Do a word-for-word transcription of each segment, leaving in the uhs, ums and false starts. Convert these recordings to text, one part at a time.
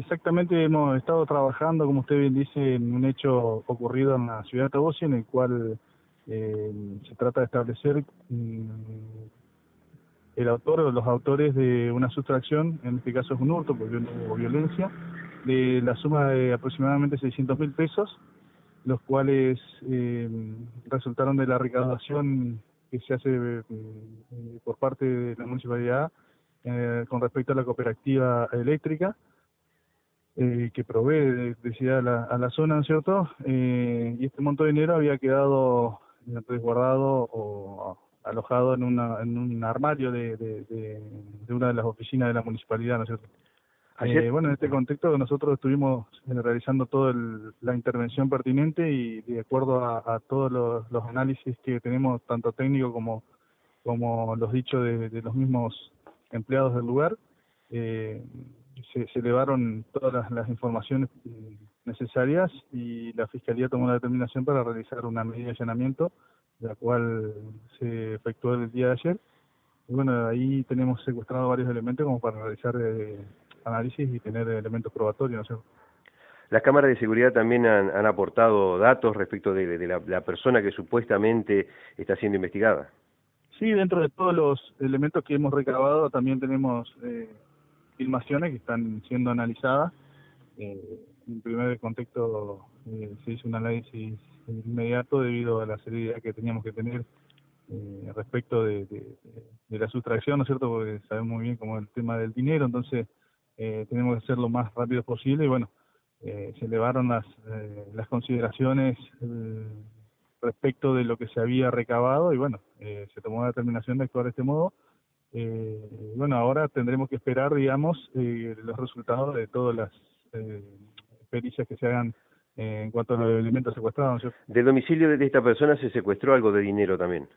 exactamente hemos estado trabajando, como usted bien dice, en un hecho ocurrido en la ciudad de Toboso, en el cual eh, se trata de establecer mm, el autor o los autores de una sustracción, en este caso es un hurto, porque no hubo violencia, de la suma de aproximadamente seiscientos mil pesos, los cuales eh, resultaron de la recaudación que se hace eh, por parte de la municipalidad eh, con respecto a la cooperativa eléctrica, eh, que provee electricidad a la, a la zona, ¿no es cierto? Eh, y este monto de dinero había quedado resguardado o alojado en, una, en un armario de, de, de, de una de las oficinas de la municipalidad, ¿no es cierto? Eh, Ayer, bueno, en este contexto nosotros estuvimos eh, realizando toda la intervención pertinente y de acuerdo a, a todos los, los análisis que tenemos, tanto técnicos como, como los dichos de, de los mismos empleados del lugar, eh, se, se elevaron todas las, las informaciones necesarias y la Fiscalía tomó la determinación para realizar una medida de allanamiento, la cual se efectuó el día de ayer. Y bueno, ahí tenemos secuestrado varios elementos como para realizar eh, análisis y tener elementos probatorios, ¿no es cierto? las cámaras de seguridad también han, han aportado datos respecto de, de la, la persona que supuestamente está siendo investigada. Sí, dentro de todos los elementos que hemos recabado también tenemos eh, filmaciones que están siendo analizadas. Eh, en primer contexto eh, se hizo un análisis inmediato debido a la seriedad que teníamos que tener eh, respecto de, de, de la sustracción, ¿no es cierto? Porque sabemos muy bien cómo es el tema del dinero, entonces eh, tenemos que ser lo más rápido posible y bueno, eh, se elevaron las, eh, las consideraciones eh, respecto de lo que se había recabado y bueno, eh, se tomó la determinación de actuar de este modo. Eh, bueno, ahora tendremos que esperar, digamos, eh, los resultados de todas las eh, pericias que se hagan eh, en cuanto a los elementos secuestrados, ¿no es cierto? Del domicilio de esta persona se secuestró algo de dinero también.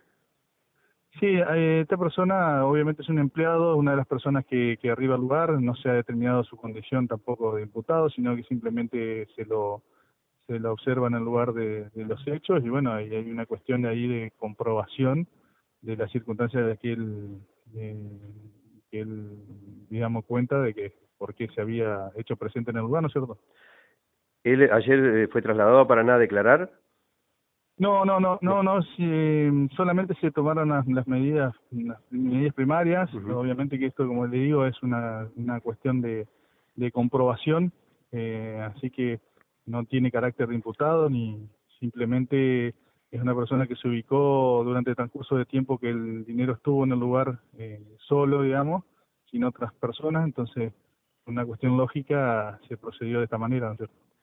Sí, eh, esta persona obviamente es un empleado, una de las personas que, que arriba al lugar, no se ha determinado su condición tampoco de imputado, sino que simplemente se lo se lo observa en el lugar de, de los hechos y bueno, hay, hay una cuestión ahí de comprobación de las circunstancias de que él, de, que él, digamos, cuenta de que por qué se había hecho presente en el lugar, ¿no es cierto? Él ayer eh, fue trasladado a Paraná a declarar. No, no, no, No. no, no, si, solamente se tomaron las, las medidas, las medidas primarias, Uh-huh. obviamente que esto, como le digo, es una, una cuestión de, de comprobación, eh, así que no tiene carácter de imputado, ni simplemente es una persona que se ubicó durante el transcurso de tiempo que el dinero estuvo en el lugar eh, solo, digamos, sin otras personas, entonces, una cuestión lógica se procedió de esta manera, ¿no es cierto?